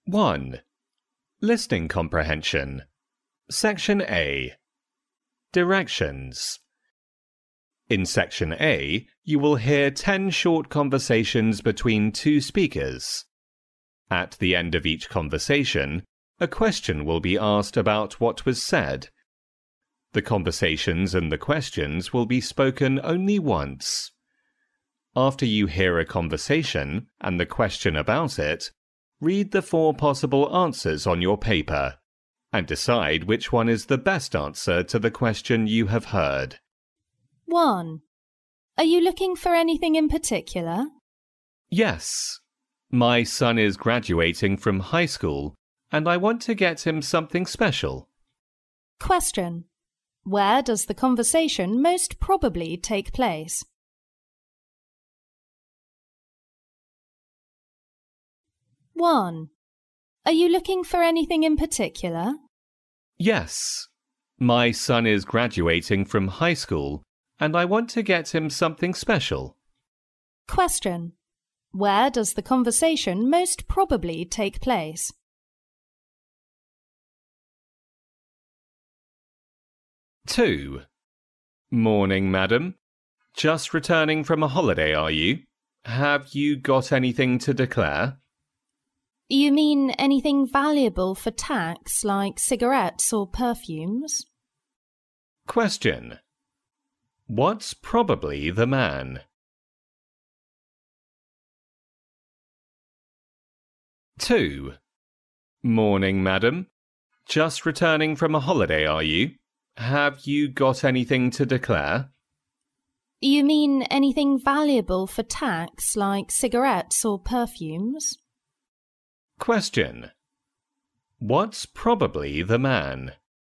1. Listening comprehension. Section A. Directions. In Section A, you will hear 10 short conversations between two speakers. At the end of each conversation, a question will be asked about what was said. The conversations and the questions will be spoken only once. After you hear a conversation and the question about it, read the 4 possible answers on your paper and decide which one is the best answer to the question you have heard. 1. Are you looking for anything in particular? Yes. My son is graduating from high school and I want to get him something special. Question. Where does the conversation most probably take place? 1. Are you looking for anything in particular? Yes. My son is graduating from high school and I want to get him something special. Question. Where does the conversation most probably take place? 2. Morning, madam. Just returning from a holiday, are you? Have you got anything to declare? You mean anything valuable for tax, like cigarettes or perfumes? Question. What's probably the man? 2. Morning, madam. Just returning from a holiday, are you? Have you got anything to declare? You mean anything valuable for tax, like cigarettes or perfumes? Question. What's probably the man?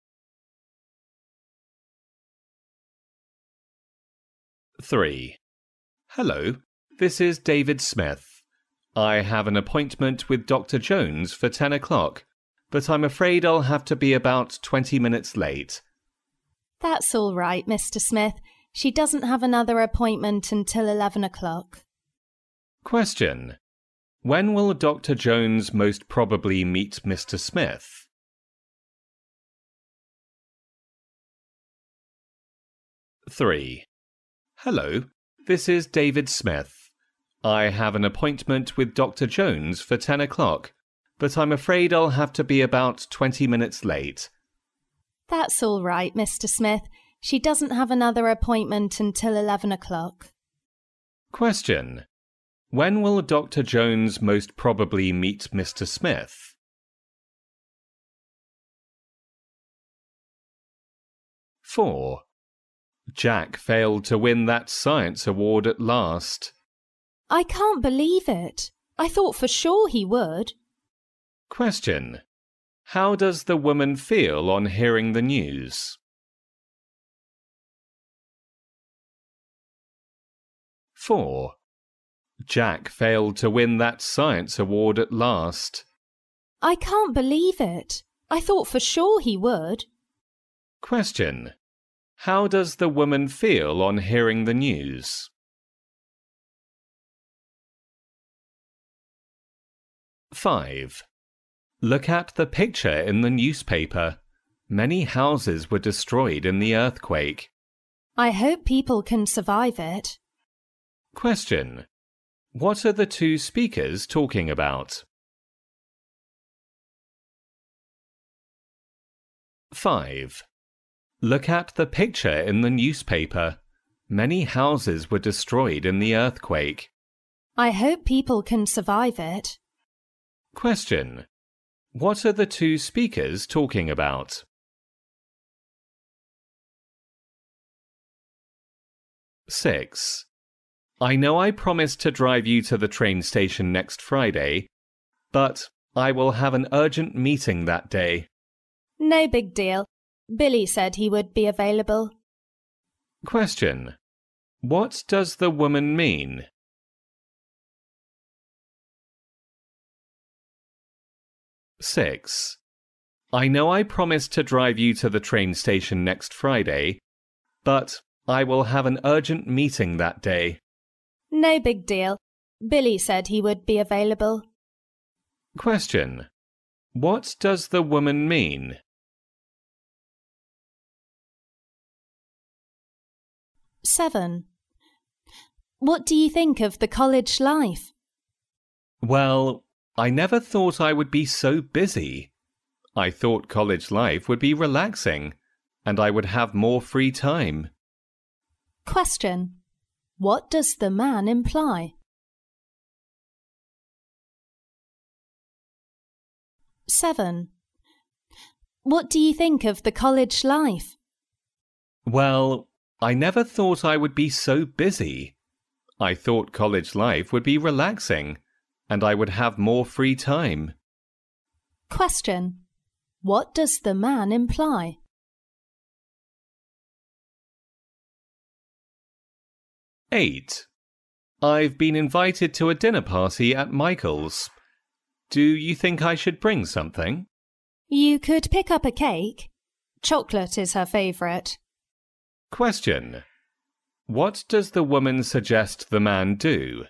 3. Hello, this is David Smith. I have an appointment with Dr. Jones for 10 o'clock, but I'm afraid I'll have to be about 20 minutes late. That's all right, Mr. Smith. She doesn't have another appointment until 11 o'clock. Question. When will Dr. Jones most probably meet Mr. Smith? 3. Hello, this is David Smith. I have an appointment with Dr. Jones for 10 o'clock, but I'm afraid I'll have to be about 20 minutes late. That's all right, Mr. Smith. She doesn't have another appointment until 11 o'clock. Question. When will Dr. Jones most probably meet Mr. Smith? 4. Jack failed to win that science award at last. I can't believe it. I thought for sure he would. Question. How does the woman feel on hearing the news? 4. Jack failed to win that science award at last. I can't believe it. I thought for sure he would. Question. How does the woman feel on hearing the news? 5. Look at the picture in the newspaper. Many houses were destroyed in the earthquake. I hope people can survive it. Question. What are the two speakers talking about? 5. Look at the picture in the newspaper. Many houses were destroyed in the earthquake. I hope people can survive it. Question. What are the two speakers talking about? 6. I know I promised to drive you to the train station next Friday, but I will have an urgent meeting that day. No big deal. Billy said he would be available. Question. What does the woman mean? 6. I know I promised to drive you to the train station next Friday, but I will have an urgent meeting that day. No big deal. Billy said he would be available. Question. What does the woman mean? 7. What do you think of the college life? Well, I never thought I would be so busy. I thought college life would be relaxing, and I would have more free time. Question. What does the man imply? 7. What do you think of the college life? Well, I never thought I would be so busy. I thought college life would be relaxing, and I would have more free time. Question. What does the man imply? 8. I've been invited to a dinner party at Michael's. Do you think I should bring something? You could pick up a cake. Chocolate is her favourite. Question. What does the woman suggest the man do?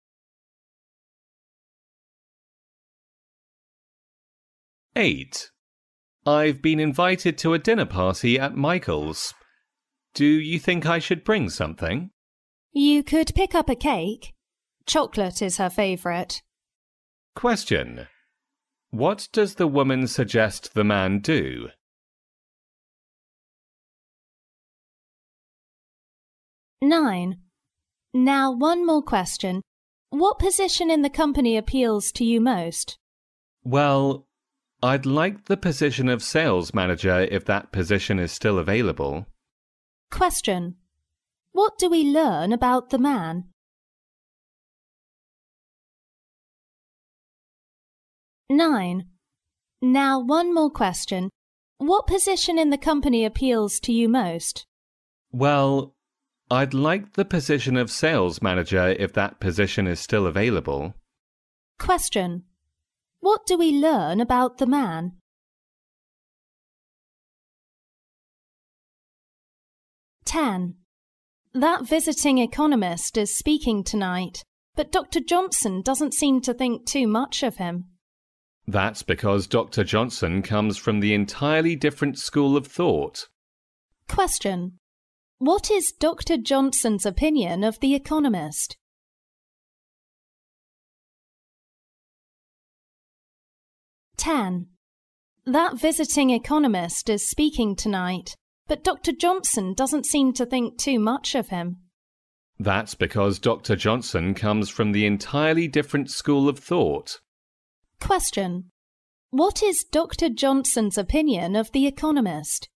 8. I've been invited to a dinner party at Michael's. Do you think I should bring something? You could pick up a cake. Chocolate is her favourite. Question. What does the woman suggest the man do? 9. Now one more question. What position in the company appeals to you most? Well, I'd like the position of sales manager if that position is still available. Question. What do we learn about the man? 9. Now one more question. What position in the company appeals to you most? Well, I'd like the position of sales manager if that position is still available. Question. What do we learn about the man? 10. That visiting economist is speaking tonight, but Dr. Johnson doesn't seem to think too much of him. That's because Dr. Johnson comes from the entirely different school of thought. Question. What is Dr. Johnson's opinion of the economist? 10. That visiting economist is speaking tonight, but Dr. Johnson doesn't seem to think too much of him. That's because Dr. Johnson comes from the entirely different school of thought. Question. What is Dr. Johnson's opinion of the economist?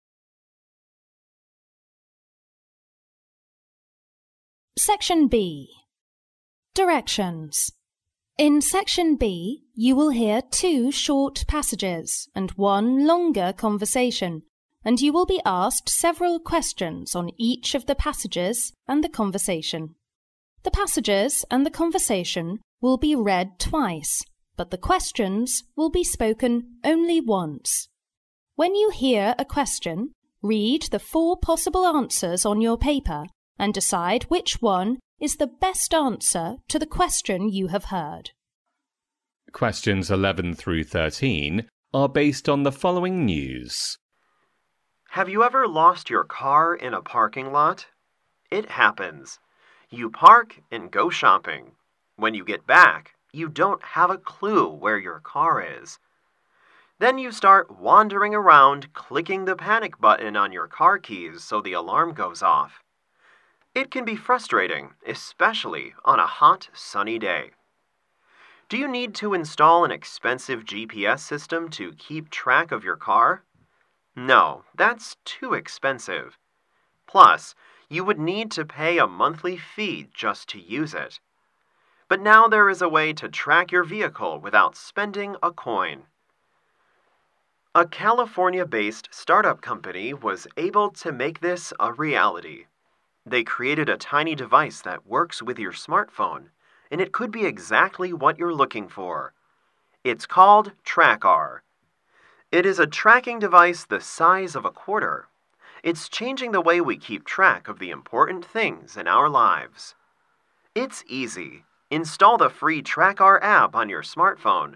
Section B. Directions. In Section B, you will hear 2 short passages and 1 longer conversation, and you will be asked several questions on each of the passages and the conversation. The passages and the conversation will be read twice, but the questions will be spoken only once. When you hear a question, read the 4 possible answers on your paper and decide which one is the best answer to the question you have heard. Questions 11 through 13 are based on the following news. Have you ever lost your car in a parking lot? It happens. You park and go shopping. When you get back, you don't have a clue where your car is. Then you start wandering around clicking the panic button on your car keys so the alarm goes off. It can be frustrating, especially on a hot, sunny day. Do you need to install an expensive GPS system to keep track of your car? No, that's too expensive. Plus, you would need to pay a monthly fee just to use it. But now there is a way to track your vehicle without spending a coin. A California-based startup company was able to make this a reality. They created a tiny device that works with your smartphone, and it could be exactly what you're looking for. It's called TrackR. It is a tracking device the size of a quarter. It's changing the way we keep track of the important things in our lives. It's easy. Install the free TrackR app on your smartphone.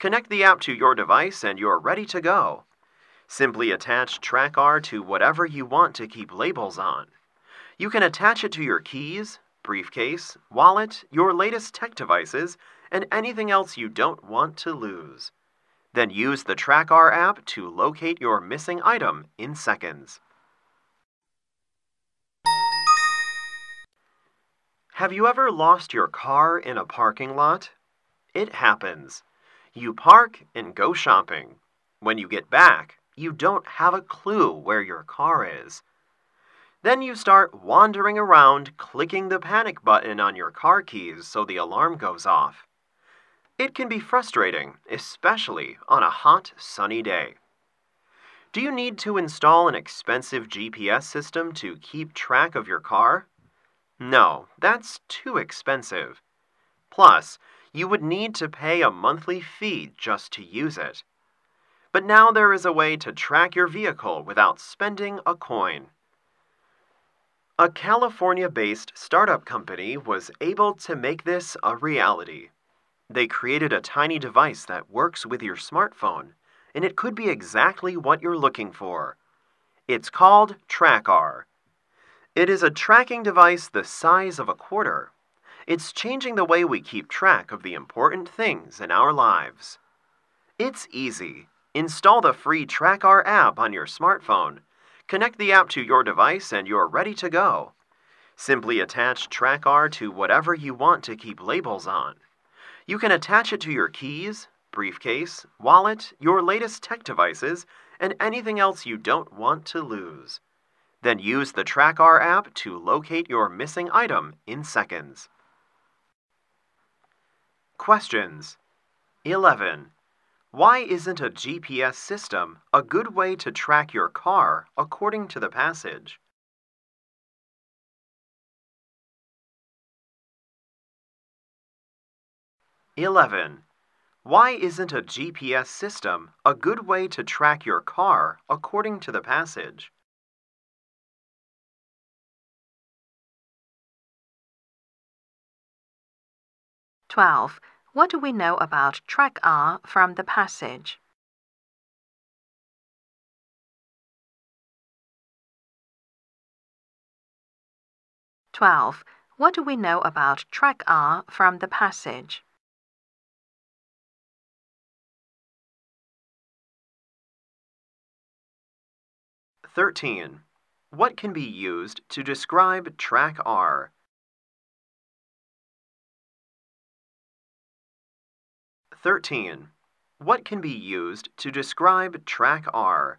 Connect the app to your device and you're ready to go. Simply attach TrackR to whatever you want to keep labels on. You can attach it to your keys, briefcase, wallet, your latest tech devices, and anything else you don't want to lose. Then use the TrackR app to locate your missing item in seconds. Have you ever lost your car in a parking lot? It happens. You park and go shopping. When you get back, you don't have a clue where your car is. Then you start wandering around clicking the panic button on your car keys so the alarm goes off. It can be frustrating, especially on a hot, sunny day. Do you need to install an expensive GPS system to keep track of your car? No, that's too expensive. Plus, you would need to pay a monthly fee just to use it. But now there is a way to track your vehicle without spending a coin. A California-based startup company was able to make this a reality. They created a tiny device that works with your smartphone, and it could be exactly what you're looking for. It's called TrackR. It is a tracking device the size of a quarter. It's changing the way we keep track of the important things in our lives. It's easy. Install the free TrackR app on your smartphone. Connect the app to your device and you're ready to go. Simply attach TrackR to whatever you want to keep labels on. You can attach it to your keys, briefcase, wallet, your latest tech devices, and anything else you don't want to lose. Then use the TrackR app to locate your missing item in seconds. Questions. 11. Why isn't a GPS system a good way to track your car according to the passage? Why isn't a GPS system a good way to track your car according to the passage? 12. What do we know about TrackR from the passage? 12. What do we know about TrackR from the passage? 13. What can be used to describe TrackR? 13. What can be used to describe TrackR?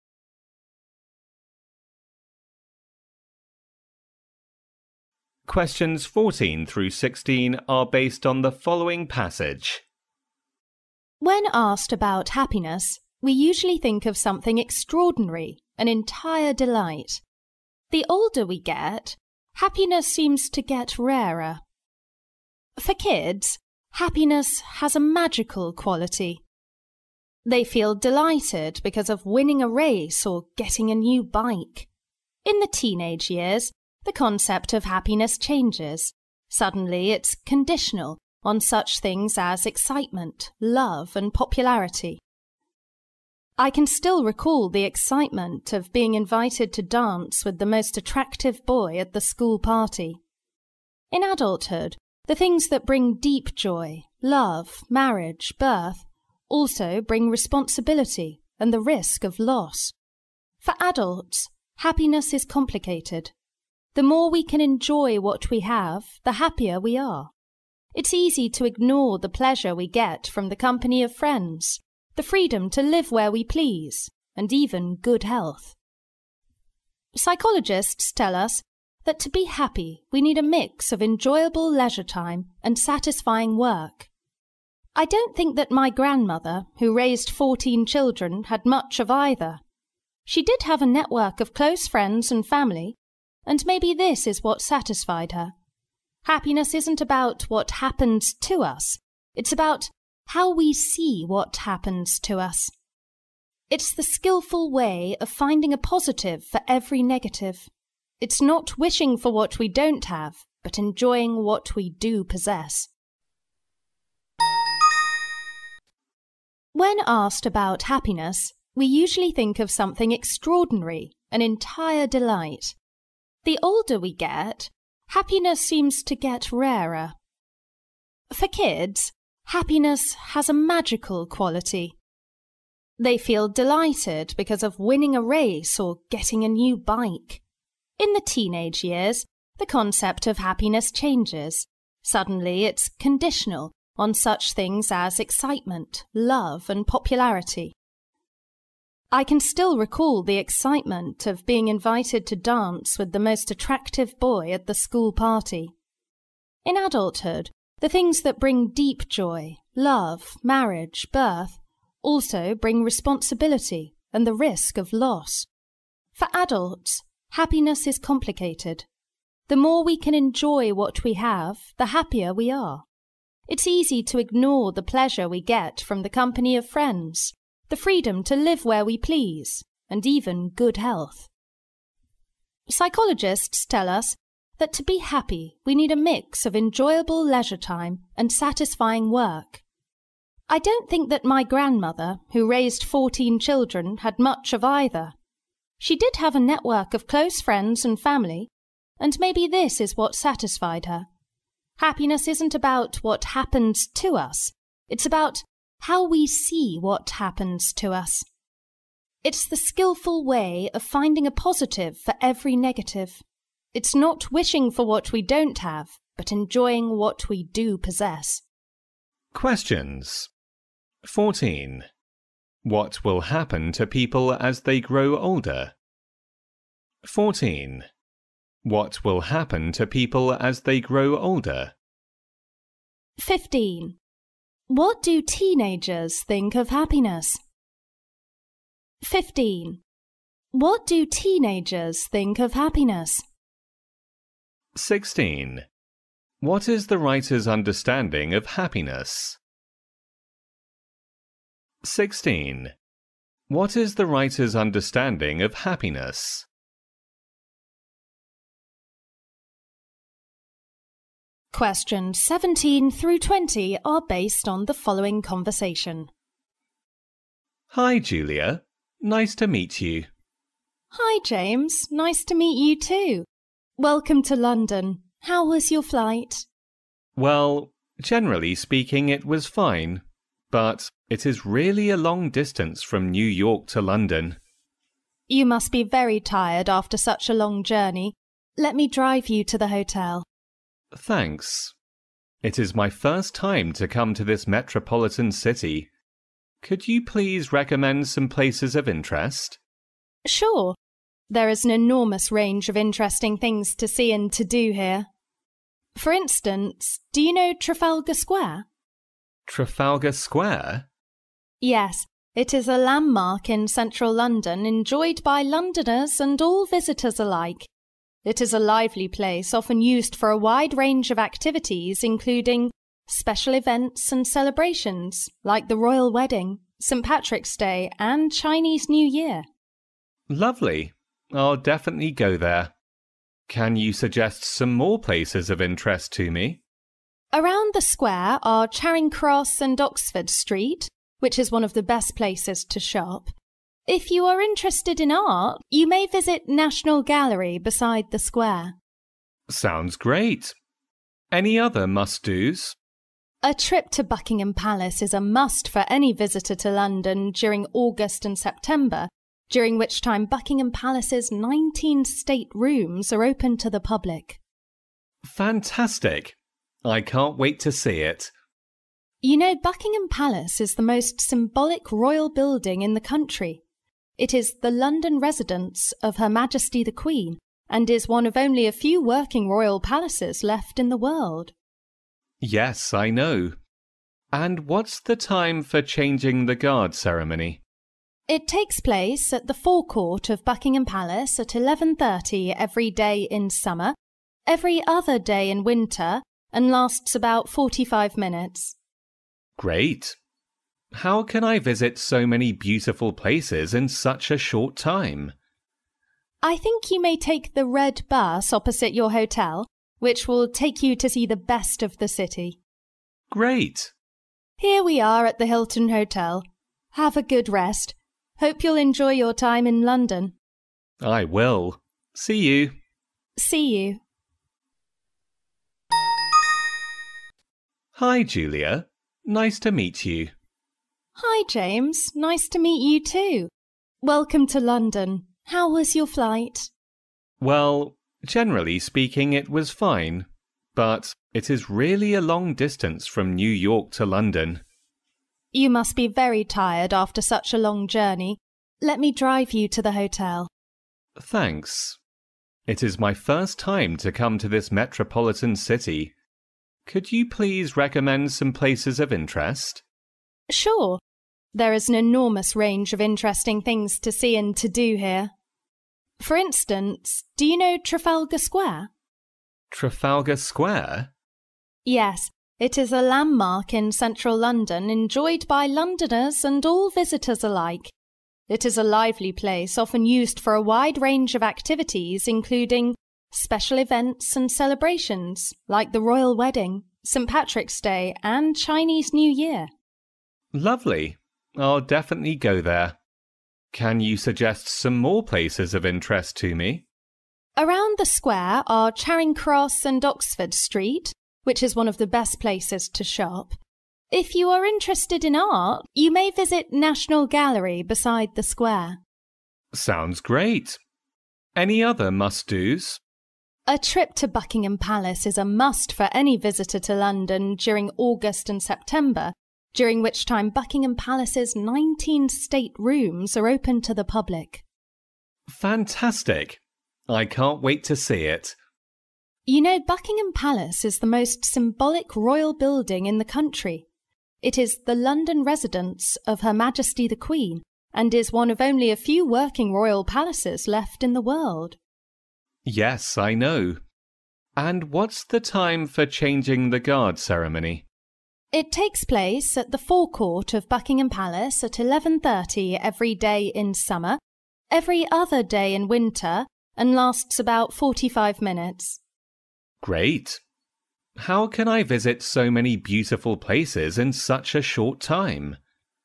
Questions 14 through 16 are based on the following passage. When asked about happiness, we usually think of something extraordinary, an entire delight. The older we get, happiness seems to get rarer. For kids, happiness has a magical quality. They feel delighted because of winning a race or getting a new bike. In the teenage years, the concept of happiness changes. Suddenly it's conditional on such things as excitement, love, and popularity. I can still recall the excitement of being invited to dance with the most attractive boy at the school party. In adulthood, the things that bring deep joy, love, marriage, birth, also bring responsibility and the risk of loss. For adults, happiness is complicated. The more we can enjoy what we have, the happier we are. It's easy to ignore the pleasure we get from the company of friends, the freedom to live where we please, and even good health. Psychologists tell us that to be happy, we need a mix of enjoyable leisure time and satisfying work. I don't think that my grandmother, who raised 14 children, had much of either. She did have a network of close friends and family, and maybe this is what satisfied her. Happiness isn't about what happens to us, it's about how we see what happens to us. It's the skillful way of finding a positive for every negative. It's not wishing for what we don't have, but enjoying what we do possess. When asked about happiness, we usually think of something extraordinary, an entire delight. The older we get, happiness seems to get rarer. For kids, happiness has a magical quality. They feel delighted because of winning a race or getting a new bike. In the teenage years, the concept of happiness changes. Suddenly it's conditional on such things as excitement, love, and popularity. I can still recall the excitement of being invited to dance with the most attractive boy at the school party. In adulthood, the things that bring deep joy, love, marriage, birth, also bring responsibility and the risk of loss. For adults, happiness is complicated. The more we can enjoy what we have, the happier we are. It's easy to ignore the pleasure we get from the company of friends, the freedom to live where we please, and even good health. Psychologists tell us that to be happy, we need a mix of enjoyable leisure time and satisfying work. I don't think that my grandmother, who raised 14 children, had much of either. She did have a network of close friends and family, and maybe this is what satisfied her. Happiness isn't about what happens to us, it's about how we see what happens to us. It's the skillful way of finding a positive for every negative. It's not wishing for what we don't have, but enjoying what we do possess. Questions. 14. What will happen to people as they grow older? 14. What will happen to people as they grow older? 15. What do teenagers think of happiness? 15. What do teenagers think of happiness? 16. What is the writer's understanding of happiness? 16. What is the writer's understanding of happiness? Questions 17 through 20 are based on the following conversation. Hi, Julia. Nice to meet you. Hi, James. Nice to meet you too. Welcome to London. How was your flight? Well, generally speaking, it was fine, but it is really a long distance from New York to London. You must be very tired after such a long journey. Let me drive you to the hotel. Thanks. It is my first time to come to this metropolitan city. Could you please recommend some places of interest? Sure. There is an enormous range of interesting things to see and to do here. For instance, do you know Trafalgar Square? Trafalgar Square? Yes, it is a landmark in central London enjoyed by Londoners and all visitors alike. It is a lively place, often used for a wide range of activities, including special events and celebrations, like the Royal Wedding, St. Patrick's Day, and Chinese New Year. Lovely. I'll definitely go there. Can you suggest some more places of interest to me? Around the square are Charing Cross and Oxford Street, which is one of the best places to shop. If you are interested in art, you may visit National Gallery beside the square. Sounds great. Any other must-dos? A trip to Buckingham Palace is a must for any visitor to London during August and September, during which time Buckingham Palace's 19 state rooms are open to the public. Fantastic. I can't wait to see it. You know, Buckingham Palace is the most symbolic royal building in the country. It is the London residence of Her Majesty the Queen and is one of only a few working royal palaces left in the world. Yes, I know. And what's the time for changing the guard ceremony? It takes place at the forecourt of Buckingham Palace at 11:30 every day in summer, every other day in winter, and lasts about 45 minutes. Great. How can I visit so many beautiful places in such a short time? I think you may take the red bus opposite your hotel, which will take you to see the best of the city. Great. Here we are at the Hilton Hotel. Have a good rest. Hope you'll enjoy your time in London. I will. See you. See you. Hi, Julia. Nice to meet you. Hi, James. Nice to meet you too. Welcome to London. How was your flight? Well, generally speaking, it was fine. But it is really a long distance from New York to London. You must be very tired after such a long journey. Let me drive you to the hotel. Thanks. It is my first time to come to this metropolitan city. Could you please recommend some places of interest? Sure. There is an enormous range of interesting things to see and to do here. For instance, do you know Trafalgar Square? Trafalgar Square? Yes, it is a landmark in central London enjoyed by Londoners and all visitors alike. It is a lively place often used for a wide range of activities including special events and celebrations like the Royal Wedding, St. Patrick's Day and Chinese New Year. Lovely. I'll definitely go there. Can you suggest some more places of interest to me? Around the square are Charing Cross and Oxford Street, which is one of the best places to shop. If you are interested in art, you may visit National Gallery beside the square. Sounds great. Any other must-dos? A trip to Buckingham Palace is a must for any visitor to London during August and September, during which time Buckingham Palace's 19 state rooms are open to the public. Fantastic. I can't wait to see it. You know, Buckingham Palace is the most symbolic royal building in the country. It is the London residence of Her Majesty the Queen and is one of only a few working royal palaces left in the world. Yes, I know. And what's the time for changing the guard ceremony? It takes place at the forecourt of Buckingham Palace at 11:30 every day in summer, every other day in winter, and lasts about 45 minutes. Great. How can I visit so many beautiful places in such a short time?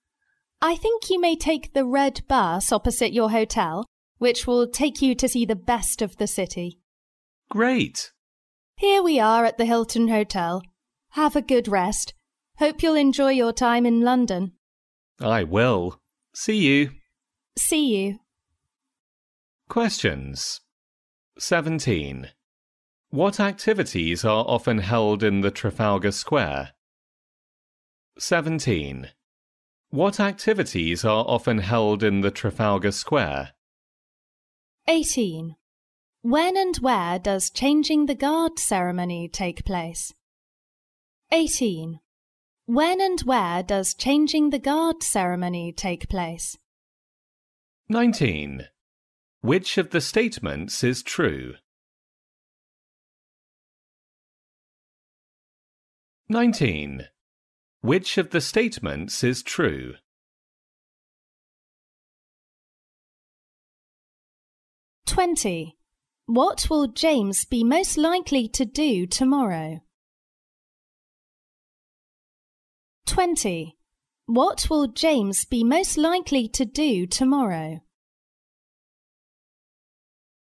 I think you may take the red bus opposite your hotel, which will take you to see the best of the city. Great. Here we are at the Hilton Hotel. Have a good rest. Hope you'll enjoy your time in London. I will. See you. See you. Questions. 17. What activities are often held in the Trafalgar Square? 17. What activities are often held in the Trafalgar Square? 18. When and where does changing the guard ceremony take place? 18. When and where does changing the guard ceremony take place? 19. Which of the statements is true? 19. Which of the statements is true? 20. What will James be most likely to do tomorrow? 20. What will James be most likely to do tomorrow?